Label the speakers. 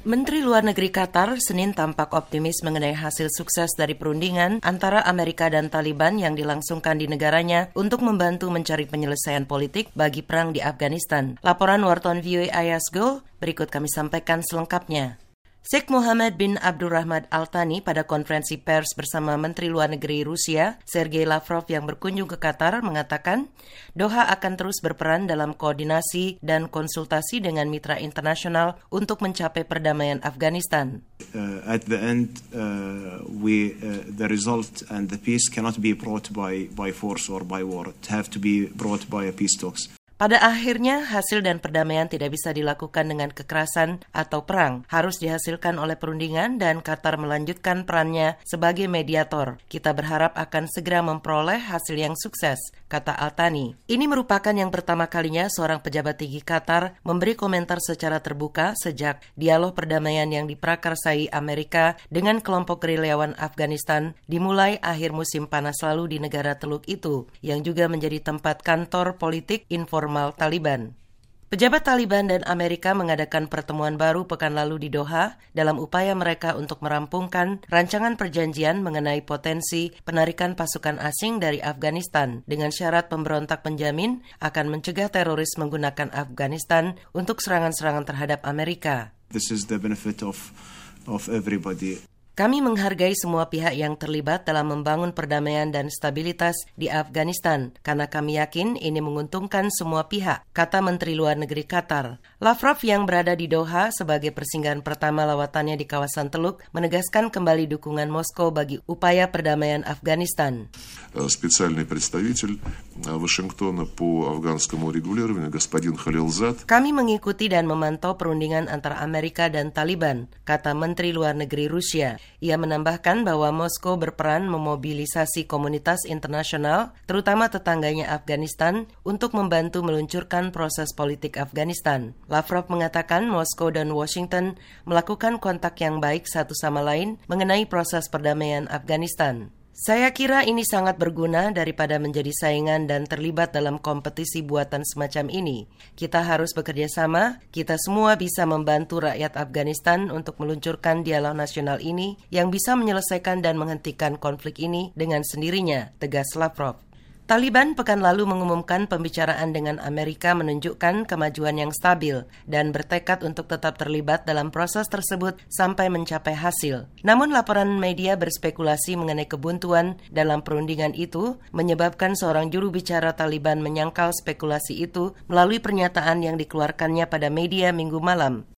Speaker 1: Menteri Luar Negeri Qatar Senin tampak optimis mengenai hasil sukses dari perundingan antara Amerika dan Taliban yang dilangsungkan di negaranya untuk membantu mencari penyelesaian politik bagi perang di Afghanistan. Laporan wartawan VOA Ayasgo, berikut kami sampaikan selengkapnya. Sheikh Mohammed bin Abdurrahman Al-Thani pada konferensi pers bersama Menteri Luar Negeri Rusia, Sergei Lavrov yang berkunjung ke Qatar mengatakan, Doha akan terus berperan dalam koordinasi dan konsultasi dengan mitra internasional untuk mencapai perdamaian Afghanistan.
Speaker 2: At the end, the result and the peace cannot be brought by force or by war. It have to be brought by a peace talks.
Speaker 1: Pada akhirnya, hasil dan perdamaian tidak bisa dilakukan dengan kekerasan atau perang. Harus dihasilkan oleh perundingan dan Qatar melanjutkan perannya sebagai mediator. Kita berharap akan segera memperoleh hasil yang sukses, kata Al-Thani. Ini merupakan yang pertama kalinya seorang pejabat tinggi Qatar memberi komentar secara terbuka sejak dialog perdamaian yang diprakarsai Amerika dengan kelompok gerilyawan Afghanistan dimulai akhir musim panas lalu di negara Teluk itu, yang juga menjadi tempat kantor politik informal Taliban. Pejabat Taliban dan Amerika mengadakan pertemuan baru pekan lalu di Doha dalam upaya mereka untuk merampungkan rancangan perjanjian mengenai potensi penarikan pasukan asing dari Afghanistan dengan syarat pemberontak penjamin akan mencegah teroris menggunakan Afghanistan untuk serangan-serangan terhadap Amerika.
Speaker 2: This is the benefit of everybody.
Speaker 1: Kami menghargai semua pihak yang terlibat dalam membangun perdamaian dan stabilitas di Afghanistan, karena kami yakin ini menguntungkan semua pihak, kata Menteri Luar Negeri Qatar. Lavrov yang berada di Doha sebagai persinggahan pertama lawatannya di kawasan Teluk menegaskan kembali dukungan Moskow bagi upaya perdamaian Afghanistan.
Speaker 3: Специальный представитель Вашингтона по афганскому регулированию господин Халилзад.
Speaker 1: Kami mengikuti dan memantau perundingan antara Amerika dan Taliban, kata Menteri Luar Negeri Rusia. Ia menambahkan bahwa Moskow berperan memobilisasi komunitas internasional, terutama tetangganya Afghanistan, untuk membantu meluncurkan proses politik Afghanistan. Lavrov mengatakan Moskow dan Washington melakukan kontak yang baik satu sama lain mengenai proses perdamaian Afghanistan. Saya kira ini sangat berguna daripada menjadi saingan dan terlibat dalam kompetisi buatan semacam ini. Kita harus bekerja sama, kita semua bisa membantu rakyat Afghanistan untuk meluncurkan dialog nasional ini yang bisa menyelesaikan dan menghentikan konflik ini dengan sendirinya, tegas Lavrov. Taliban pekan lalu mengumumkan pembicaraan dengan Amerika menunjukkan kemajuan yang stabil dan bertekad untuk tetap terlibat dalam proses tersebut sampai mencapai hasil. Namun laporan media berspekulasi mengenai kebuntuan dalam perundingan itu menyebabkan seorang juru bicara Taliban menyangkal spekulasi itu melalui pernyataan yang dikeluarkannya pada media Minggu malam.